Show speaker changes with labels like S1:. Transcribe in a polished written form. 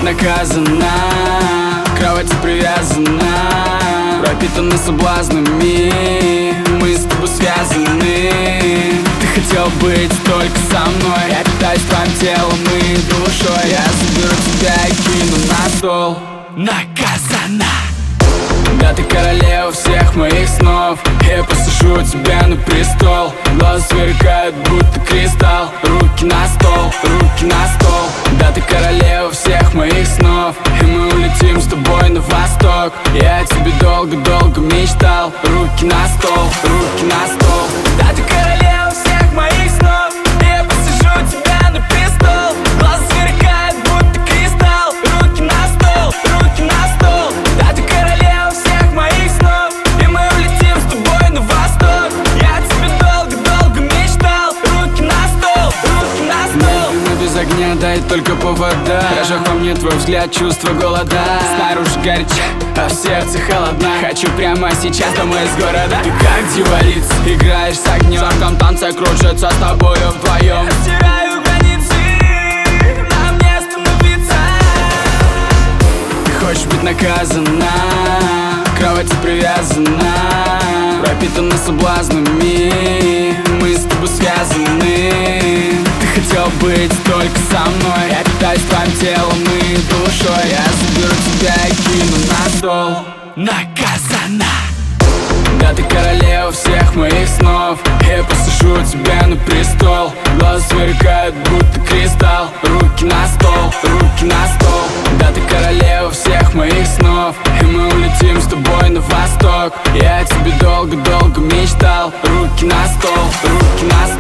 S1: наказана, кровать привязана, пропитаны соблазнами, мы с тобой связаны. Ты хотел быть только со мной, я питаюсь твоим телом и душой. Я заберу тебя и кину на стол. Наказана. Да, ты королева всех моих снов, я посажу тебя на престол. Глаза сверкают, будто кристалл. Руки на стол, руки на стол. Да, ты королева всех моих снов, и мы улетим с тобой на восток. Я о тебе долго-долго мечтал. Руки на стол, руки на стол. Да, ты королева всех моих снов, я посажу тебя на престол. Глаза сверкают, будто кристалл. Руки на стол, руки на стол. Да, ты королева всех моих снов, и мы улетим с тобой на восток. Я о тебе долго-долго мечтал. Руки на стол, руки на стол. Мы без огня, дай только повода. Дрожок во мне твой взгляд, чувство голода. Снаружи горячо, а в сердце холодно. Хочу прямо сейчас домой из города. Ты как дьяволица, играешь с огнем. В этом танце кружится с тобою вдвоем. Я стираю границы, нам не остановиться. Ты хочешь быть наказана, кровать привязана, пропитана соблазнами, мы с тобой связаны. Ты хотел быть только со мной, я питаюсь твоим телом и душой. Я заберу тебя и кину на стол. Наказана. Да, ты королева всех моих снов, я посажу тебя на престол. Глаза сверкают, будто кристалл. Руки на стол, руки на стол. Да, ты королева всех моих снов, и мы улетим с тобой на восток. Я о тебе долго-долго мечтал. Руки на стол, руки на стол.